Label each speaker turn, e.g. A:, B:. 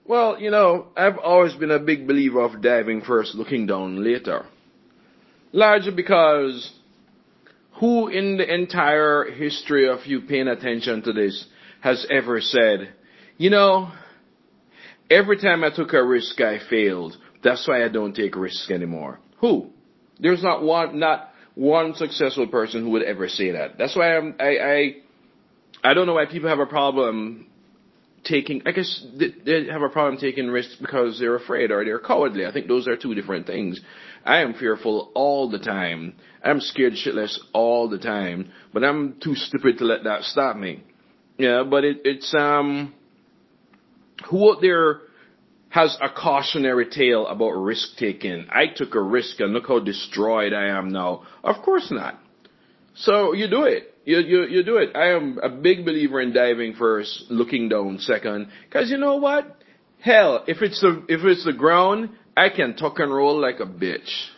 A: Well, I've always been a big believer of diving first, looking down later. Largely because who in the entire history of you paying attention to this has ever said, you know, every time I took a risk, I failed. That's why I don't take risks anymore. Who? There's not one successful person who would ever say that. That's why I don't know why people have a problem taking. I guess they have a problem taking risks because they're afraid or they're cowardly. I think those are two different things. I am fearful all the time. I'm scared shitless all the time, but I'm too stupid to let that stop me. Yeah, but it's who out there has a cautionary tale about risk taking? I took a risk and look how destroyed I am now. Of course not. So you do it. You do it. I am a big believer in diving first, looking down second. Cause you know what? Hell, if it's the ground, I can tuck and roll like a bitch.